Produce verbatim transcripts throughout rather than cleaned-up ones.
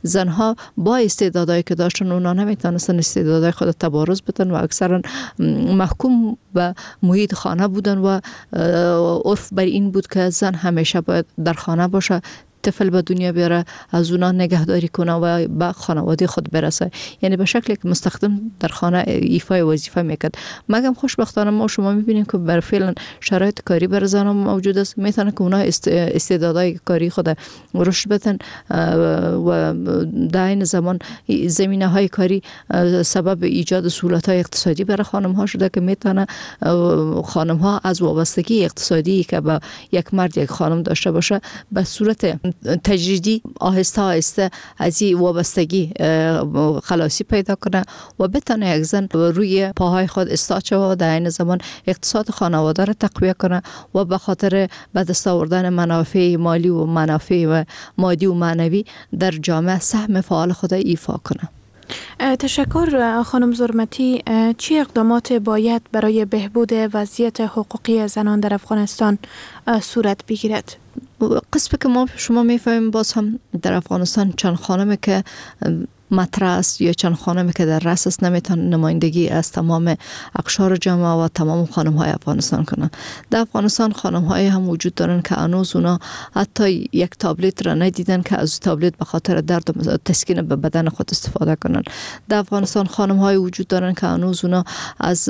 زنها با استعدادایی که داشتن اونا نمیتونستن استعدادای خود تبارز بدن و اکثرا محکوم به محیط خانه بودن و عرف بر این بود که زن همیشه باید در خانه باشه، طفل به دنیا بیاره، از اونا نگهداری کنه و به خانواده خود برسه. یعنی به شکلی که مستخدم در خانه ایفای وظیفه میکرد. مگم خوشبختانه ما شما میبینیم که بر فعلا شرایط کاری بر زنان موجود است، میتونه که اونا استعدادهای کاری خود رشد بدن و در این زمان زمینه های کاری سبب ایجاد سهولت های اقتصادی برای خانم ها شده که میتونه خانم ها از وابستگی اقتصادی که با یک مرد یک خانم داشته باشه به صورت تجریدی آهسته آهسته از این وابستگی خلاصی پیدا کنه و بتونه یک زن روی پاهای خود استاد شود و در این زمان اقتصاد خانواده را تقویت کنه و به خاطر به دست آوردن منافع مالی و منافع و مادی و معنوی در جامعه سهم فعال خود ایفا کنه. تشکر خانم زرمتی. چه اقدامات باید برای بهبود وضعیت حقوقی زنان در افغانستان صورت بگیرد؟ قسمی که ما شما میفهمیم باز هم در افغانستان چند خانمی که مطرح است یا چند خانمی که در رأس است نمیتونه نمایندگی از تمام اقشار جامعه و تمام خانم های افغانستان کنن. در افغانستان خانم های هم وجود دارن که هنوز اونا حتی یک تابلت را ندیدن که از تابلت به خاطر درد و تسکین به بدن خود استفاده کنن. در افغانستان خانم های وجود دارن که هنوز اونا از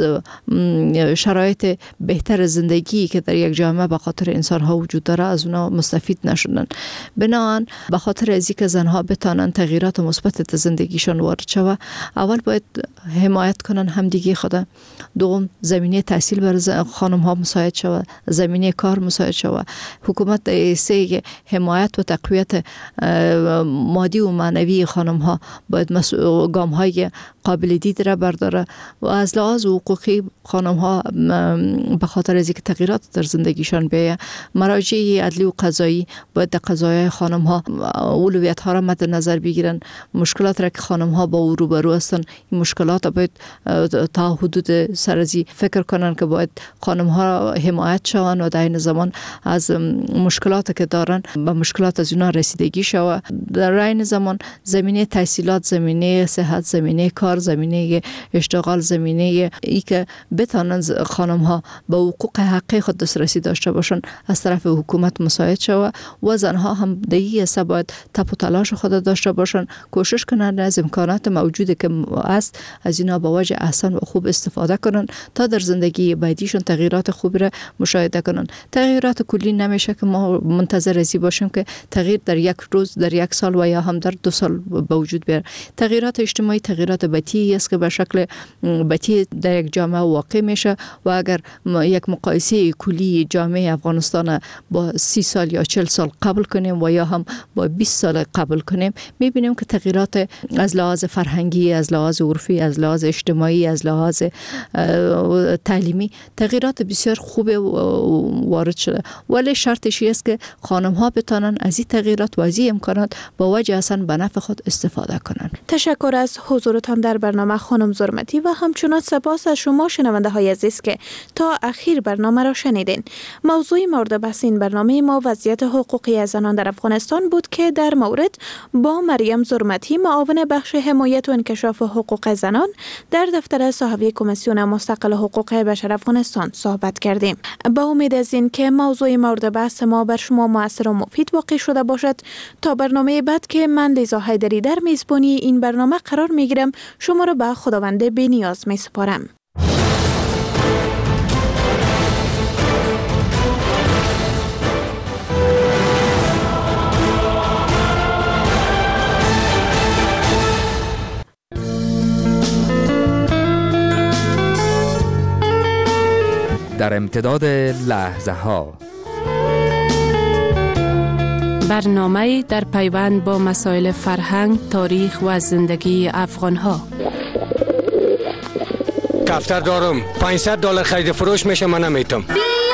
شرایط بهتر زندگی که در یک جامعه به خاطر انسان ها وجود داره از اونا مستفید نشدن. بنابراین به خاطر از اینکه زنها بتونن تغییرات مثبت زندگیشان وارد شود، اول باید حمایت کنن همدیگه خود، دوم زمینه تحصیل بر خانم ها مساعد شود، زمینه کار مساعد شود. حکومت در سه حمایت و تقویت مادی و معنوی خانم ها باید گام های قابل دید را برداره و از لحاظ حقوقی خانم ها به خاطر از اینکه تغییرات در زندگیشان بیاید، مراجع عدلی و قضایی باید در قضایای خانم ها اولویت ها را مد نظر بگیرن. مشکلات را که خانم ها با او روبرو هستند، این مشکلات باید تا حدود سرازی فکر کنن که باید خانم ها حمایت شوند و در این زمان از مشکلات که دارن به مشکلات از اونا رسیدگی شود. در این زمان زمینه تحصیلات، زمینه صحت، زمینه کار، زمینه اشتغال، زمینه ای که بتانن خانم ها به حقوق حقی خود دسترسی داشته باشن از طرف حکومت مساعد شود و زنها هم در این حساب باید تپ و تلاش خود داشته باشن، کوشش کنن از امکانات موجوده که است از اینا با وجه احسن و خوب استفاده کنن تا در زندگی بعدیشون تغییرات خوبی را مشاهده کنن. تغییرات کلی نمیشه که ما منتظر ازی باشیم که تغییر در یک روز، در یک سال و یا هم در دو سال به وجود بیاد. تغییرات اجتماعی تغییرات بطی است که به شکل بطی در یک جامعه واقع میشه و اگر یک مقایسه کلی جامعه افغانستان با سی سال یا چهل سال قبل کنیم و یا هم با بیست سال قبل کنیم، میبینیم که تغییرات از لحاظ فرهنگی، از لحاظ عرفی، از لحاظ اجتماعی، از لحاظ تعلیمی تغییرات بسیار خوب وارد شده. ولی شرطش است که خانم ها بتانن از این تغییرات و از این امکانات با وجه اصلا به نفع خود استفاده کنند. تشکر از حضورتان در برنامه خانم زرمتی و همچنان سپاس از شما شنونده های عزیز که تا اخیر برنامه را شنیدین. موضوع مورد بحث این برنامه ما وضعیت حقوقی زنان در افغانستان بود که در مورد با مریم زرمتی معاون بخش حمایت و انکشاف حقوق زنان در دفتر صاحبی کمیسیون مستقل حقوق بشر افغانستان صحبت کردیم. با امید از این که موضوع مورد بحث ما بر شما مؤثر و مفید واقع شده باشد، تا برنامه بعد که من لیزا حیدری در میزبانی این برنامه قرار میگیرم شما را به خداوند بی‌نیاز میسپارم. در امتداد لحظه ها برنامه در پیوند با مسائل فرهنگ، تاریخ و زندگی افغان ها. دفتر دارم پانصد دلار خرید فروش میشه، من نمیتونم.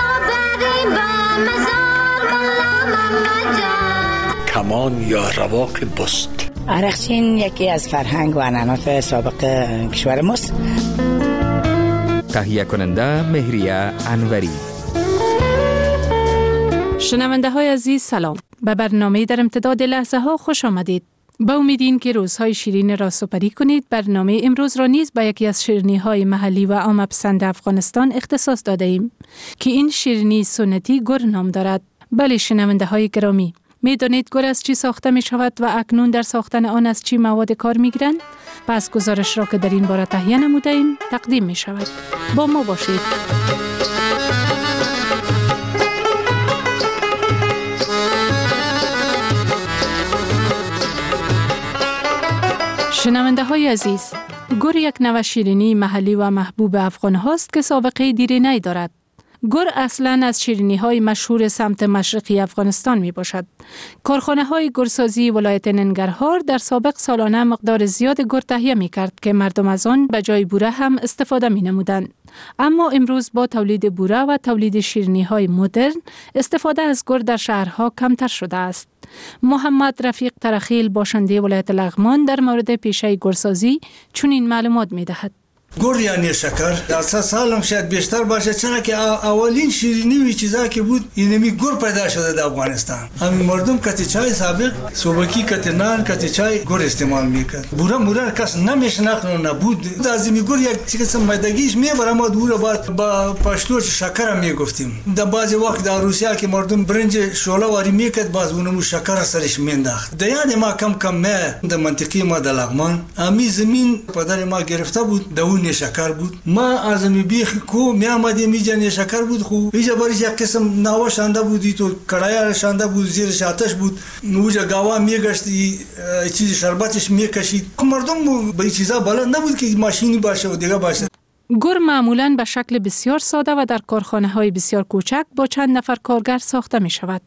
کمان یا رواق بست. عرقچین یکی از فرهنگ و عنعنات سابق کشور ماست. تهیه کننده مهریه انوری. شنونده های عزیز سلام، به برنامه در امتداد لحظه ها خوش آمدید. با امیدین که روزهای شیرین را سپری کنید، برنامه امروز را نیز با یکی از شیرینی‌های محلی و عامه‌پسند افغانستان اختصاص داده ایم که این شیرینی سنتی گر نام دارد. بله شنونده های گرامی، می دانید گر از چی ساخته می شود و اکنون در ساختن آن از چی مواد کار می گیرند؟ پس گزارش را که در این باره تهیه نموده ایم تقدیم می شود. با ما باشید. شنونده های عزیز، گر یک نوع شیرینی محلی و محبوب افغان هاست که سابقه دیرینه‌ای دارد. گر اصلاً از شیرینی های مشهور سمت مشرقی افغانستان می باشد. کارخانه های گرسازی ولایت ننگرهار در سابق سالانه مقدار زیاد گر تهیه می کرد که مردم از آن به جای بوره هم استفاده می نمودند. اما امروز با تولید بوره و تولید شیرینی های مدرن استفاده از گر در شهرها کمتر شده است. محمد رفیق ترخیل باشنده ولایت لغمان در مورد پیشه گرسازی چنین معلومات می دهد. گر یعنی شکر در سال هم شاید بیشتر باشه، چون که اولین شیرینی و چیزا که بود اینمی گر پیدا شده در افغانستان. همین مردم کتی چای سابق صبحی کتی نان کتی چای گر استعمال میکرد. بوره بوره کس نمیشناخت و نبود. از این گر یک چیز میدگیش میبرم و دور بعد با پشتو شکر میگفتیم. در بعضی وقت در روسیه که مردم برنج شوله واری میکرد باز اونمو شکر سرش مینداخت. در یاد ما کم کم ما در منطقه ما در لغمان امی زمین پدر ما گرفته بود دون شکر بود. ما از می بیخ کو می آمدیم اینجا شکر بود. خو اینجا باریش یک قسم ناوا شانده بودی تو کڑایا شانده بود زیرش آتش بود. نوجا گاوا میگشتی چیز شربتش میکشید. مردم به این چیزا بلد نبود که ماشینی باشه و دیگه باشه. گر معمولاً به شکل بسیار ساده و در کارخانه های بسیار کوچک با چند نفر کارگر ساخته می شود.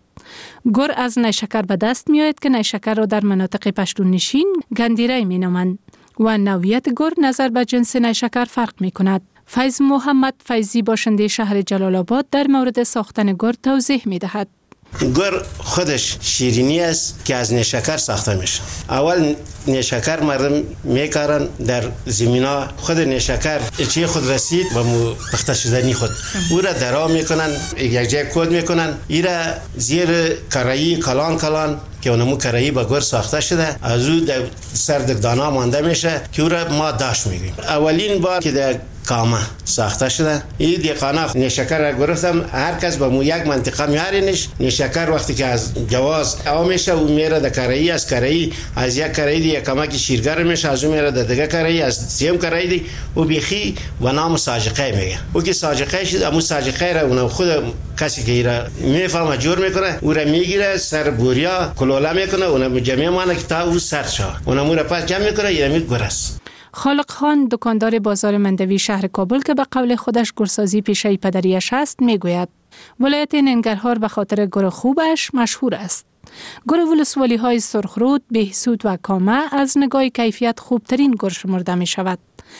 گر از نیشکر به دست می آید که نیشکر را در مناطق پشتون نشین گندیره می نامند و نوعیت گر نظر به جنس نیشکر فرق می کند. فیض محمد فیضی باشنده شهر جلال آباد در مورد ساختن گر توضیح می دهد. گر خودش شیرینی است که از نیشکر ساخته میشه. اول نیشکر مردم میکارن در زمینا خود نیشکر چی خود رسید و مو پخته شدنی خود او را درا میکنن یک جای کود میکنن ایرا زیر کرایی کلان کلان که اونمو کرایی با گر ساخته شده از او در سر دانا مانده میشه که او را ما داشت میگیم. اولین بار که در کامه ساخته شده این دیقانه نیشکر را گرفتم هر کس با مو یک منطقه میارینش. نیشکر وقتی که از جواز او میشه او میره در کرایی از کرایی از یک کرایی یک کمک شیرگر میشه از او میره در دیگه کرایی از سیم کرایی دی او بیخی و نام ساجقه میگه. او که ساجقه شد امو ساجقه را اون خود کسی که ایرا میفهمه جور میکنه او را میگیره سر بوریا کلوله میکنه اون جمعی مانه که تا او سر شد اونمو را پس جمع میکنه یه می گرس. خالق خان دکاندار بازار مندوی شهر کابل که به قول خودش گرسازی پیشه پدریش است میگوید ولایت ننگرهار به خاطر گر خوبش مشهور است. گر ولسوالی های سرخرود، بهسود و کامه از نگاه کیفیت خوبترین گر شمرده می شود.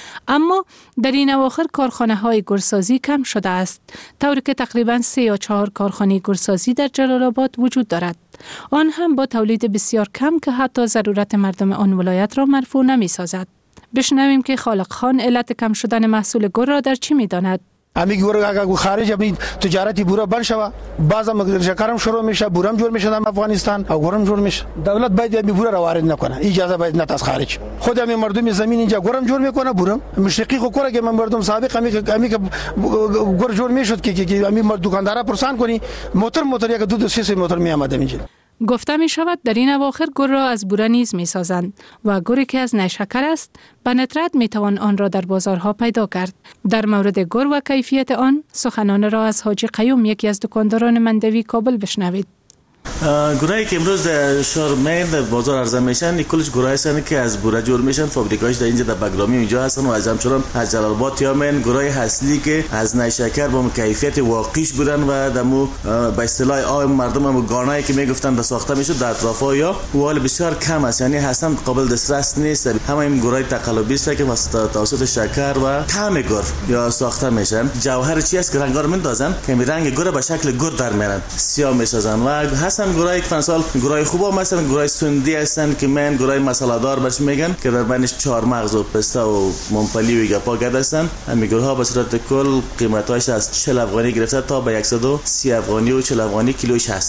اما در این اواخر کارخانه های گرسازی کم شده است، طوری که تقریباً سه یا چهار کارخانه گرسازی در جلال آباد وجود دارد. آن هم با تولید بسیار کم که حتی ضرورت مردم آن ولایت را مرفوع نمی سازد. بشنویم که خالق خان علت کم شدن محصول گر را در چی می داند. امی گر اگه خارج ابی تجارتی بورا بند شوه بعضا شکرم شروع میشه بورم جور میشه در افغانستان او گرم جور میشه. دولت باید امی بورا را وارد نکنه، اجازه باید نده از خارج. خود امی مردم زمین اینجا گرم جور میکنه بورم مشرقی خو کره که مردم سابق امی امی گر جور میشد که که امی دکاندارا پرسان کنی موتور موتور یک دو دو سه سه موتور می آمده اینجا. گفته می شود در این اواخر گر را از بوره نیز می سازند و گری که از نیشکر است به ندرت می توان آن را در بازارها پیدا کرد. در مورد گر و کیفیت آن سخنان را از حاجی قیوم یکی از دکانداران مندوی کابل بشنوید. گرایی که امروز در شهر مین در بازار عرضه میشن این کلش گرایی هستن که از بوره جور میشن. فابریکاش در اینجا در بگرامی اینجا هستن و از همچنان از جلال آباد یا مین گرای اصلی که از نیشکر با کیفیت واقعیش بودن و دمو به اصطلاح عام مردم هم گانایی که میگفتن در ساخته میشد در اطرافا یا حال بسیار کم است، یعنی اصلا قابل دسترس نیست. همه این گرای تقلبی است که توسط شکر و طعم گر یا ساخته میشن. جوهر چی است که رنگا رو میندازن که رنگ گر به شکل گر در میارن سیاه میسازن و هستن گرای که فنسال گرای خوب هم هستن گرای سندی هستن که من گرای مساله دار بهش میگن که در بینش چهار مغز و پسته و ممپلی و گپا گرد هستن. همین گرها به صورت کل قیمتاش از چهل افغانی گرفته تا به صد و سی افغانی و چهل افغانی کیلوش هستن.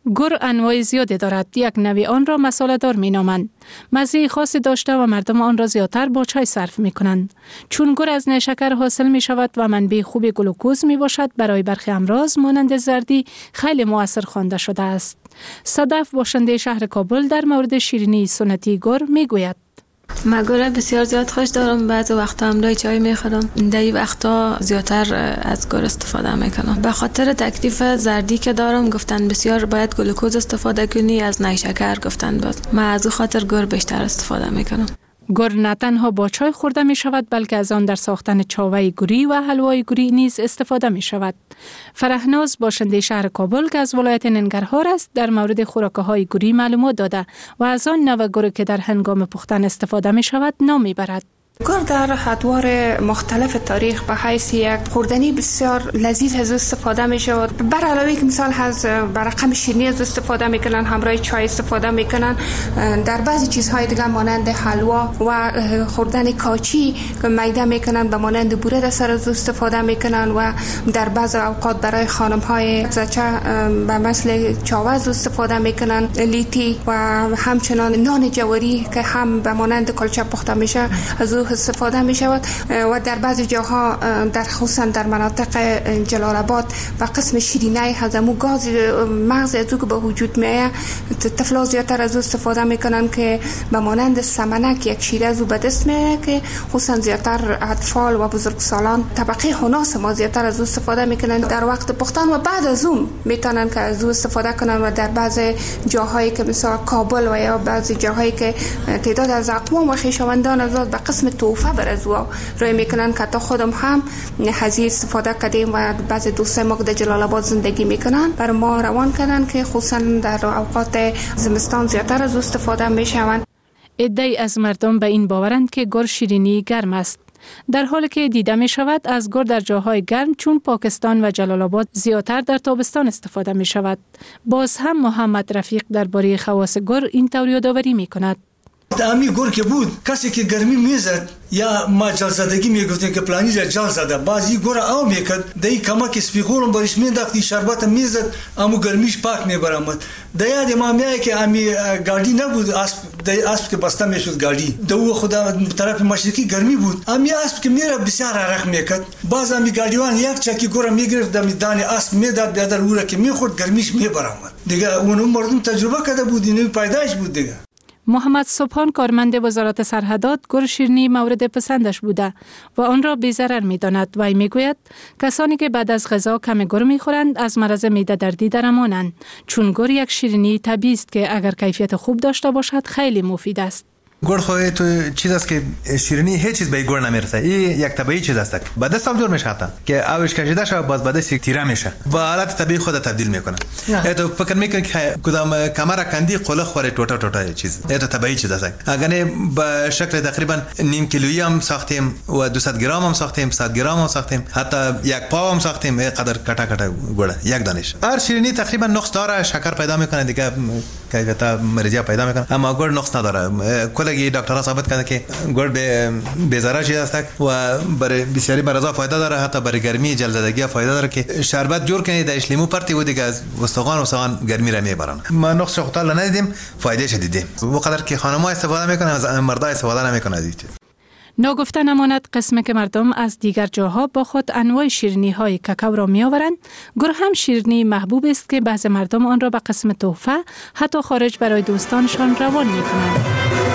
گر انواع زیادی دارد. یک نوع آن را مساله دار می نامند. مزه خاصی داشته و مردم آن را زیادتر با چای صرف می کنند. چون گر از نیشکر حاصل می شود و منبع خوب گلوکوز می باشد، برای برخی امراض مانند زردی خیلی مؤثر خوانده شده است. صدف باشنده شهر کابل در مورد شیرینی سنتی گر می گوید: من گر بسیار زیاد خوش دارم. بعض وقتا هم لای چای میخورم. در این وقتا زیادتر از گر استفاده میکنم. به خاطر تکلیف زردی که دارم گفتن بسیار باید گلوکوز استفاده کنی، از نیشکر گفتن باز. من از خاطر گر بیشتر استفاده میکنم. گر نه تنها با چای خورده می شود، بلکه از آن در ساختن چاوه گوری و حلوای گوری نیز استفاده می شود. فرهناز باشنده شهر کابل که از ولایت ننگرهار است در مورد خوراک های گوری معلومات داده و از آن نوع گر که در هنگام پختن استفاده می شود نام می برد. گر در ادوار مختلف تاریخ به حیث یک خوردنی بسیار لذیذ از استفاده می شود. بر علاوه که مثال از بر رقم شیرینی از استفاده میکنن، همراه چای استفاده میکنن، در بعضی چیزهای دیگه مانند حلوا و خوردن کاچی که میده میکنن به مانند بوره در سر از استفاده میکنن و در بعض اوقات برای خانم های زچه به مثل چاوز استفاده میکنن، لیتی و همچنان نان جواری که هم به مانند کلچه پخته میشه از استفاده می شود و در بعضی جاها در خصوصا در مناطق جلال آباد و قسم شیرینی هضمو گاز مغز از او که به وجود میاد طفلا زیادتر از استفاده میکنن که به مانند سمنک یک شیره از او به دست میاد که خصوصا زیادتر اطفال و بزرگسالان طبقه حناس ما زیادتر از استفاده میکنن در وقت پختن و بعد از اون میتونن که از او استفاده کنن و در بعضی جاهایی که مثلا کابل و یا بعضی جاهایی که تعداد از اقوام و خویشاوندان از به قسم توفه بر از او روی میکنن که تا خودم هم هزینه استفاده کردیم و بعضی دوستای ما که در جلال آباد زندگی میکنن بر ما روان کردن که خصوصا در اوقات زمستان زیادتر از استفاده میشوند. عده‌ای از مردم به این باورند که گر شیرینی گرم است، در حالی که دیده می شود از گر در جاهای گرم چون پاکستان و جلال آباد زیادتر در تابستان استفاده می شود. باز هم محمد رفیق درباره خواص گر این طور یادآوری می کند: امی گر که بود کسی که گرمی میزد یا ما جل زدگی میگفتن که پلانی جل زده، بعضی گر آو میکرد دایی کمک سپیغولم برش مینداختی شربت میزد امو گرمیش پاک میبرامد. دیاد ما میای که امی گاڑی نبود، اسب دای اسب که بسته میشد گاڑی دو خدا طرف مشرقی گرمی بود، امی اسب که میره بسیار عرق میکرد، باز امی گاڑیوان یک چکی گر میگرفت دم دان اسب میداد بیادر اورا که میخورد گرمیش میبرامد دیگه. اون مردم تجربه کرده بود، اینو پیدایش بود دیگه. محمد سبحان کارمند وزارت سرحدات گر شیرینی مورد پسندش بوده و آن را بی‌ضرر می‌داند و میگوید کسانی که بعد از غذا کم گر می‌خورند از مرض معده دردی درمانند، چون گر یک شیرینی طبیعی است که اگر کیفیت خوب داشته باشد خیلی مفید است. گر خواهی تو چیز است که شیرینی هیچ چیز به گر نمیرسه، این یک طبیعی چیز است به دست هم جور میشه حتی که آبش کشیده شد باز بعدش تیره میشه و حالت طبیعی خود تبدیل میکنه. تو فکر میکنی که کدام کمر کندی قله خوره ټوټه ټوټه چیز این طبیعی چیز است. اگر نه به شکل تقریبا نیم کیلویی هم ساختیم و دویست گرم هم ساختیم، صد گرم هم ساختیم، حتی یک پاو هم ساختیم، این قدر کټه کټه ګوړه یک دانش. هر شیرینی تقریبا نقص داره، شکر پیدا میکنه دیگه، کیفیت مریضی پیدا میکنه، اما گر نقص نداره. کل دکترها ثابت کرده که گر به بی‌ضرر چیز است و برای بسیاری مرضا فایده داره، حتی برای گرمی جلدزدگی فایده داره که شربت جور کنید داش لیمو پرتی و دیگه از استخوان و استخوان گرمی را میبرن. ما نقص خطر ندیدیم، فایده شدیدیم. وقدر که خانم‌ها استفاده میکنن از مردا استفاده نمیکنن از این. ناگفته نماند قسم که مردم از دیگر جاها با خود انواع شیرینی های کاکائو را می آورند. گر هم شیرینی محبوب است که بعض مردم آن را به قسم تحفه حتی خارج برای دوستانشان روان می کنند.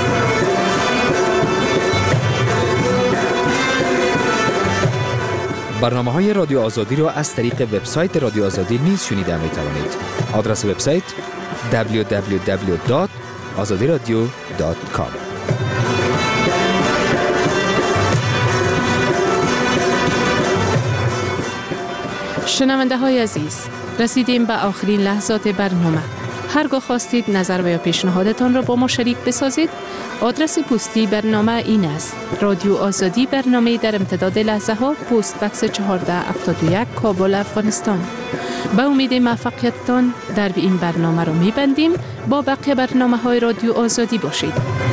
برنامه های رادیو آزادی را از طریق وبسایت رادیو آزادی نیز شنیده می توانید. آدرس وبسایت دبلیو دبلیو دبلیو دات آزادی رادیو دات کام. شنونده های عزیز، رسیدیم به آخرین لحظات برنامه. هرگاه خواستید نظر و یا پیشنهادتان را با ما شریک بسازید، آدرس پستی برنامه این است: رادیو آزادی، برنامه در امتداد لحظه ها، پست بکس چهارده هفتاد و یک، کابل، افغانستان. به امید موفقیتتان در این برنامه را می‌بندیم. با بقیه برنامه های رادیو آزادی باشید.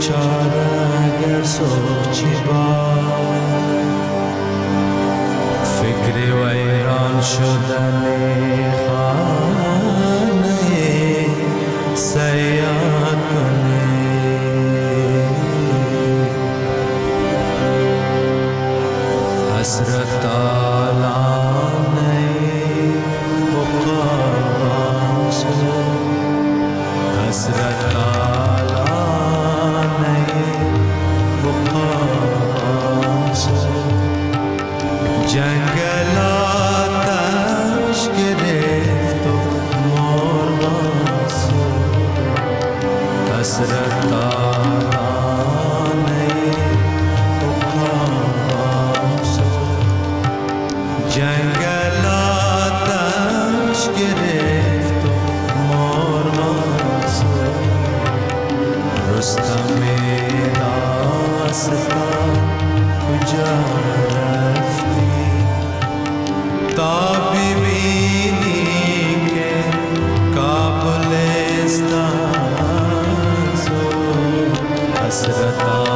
بیچاره اگر سوچی با فکر ویران شدن خانه سیاد کنی حسرت آلانه بقام سو حسرت آلانه بقام سو جنگلاتش گرفت و مرغان سو حسرت آلانه بقام سو جنگلاتش گرفت و مرغان سو رستم داستان کجا رفتی تا ببینی که کابلستان سو حسرت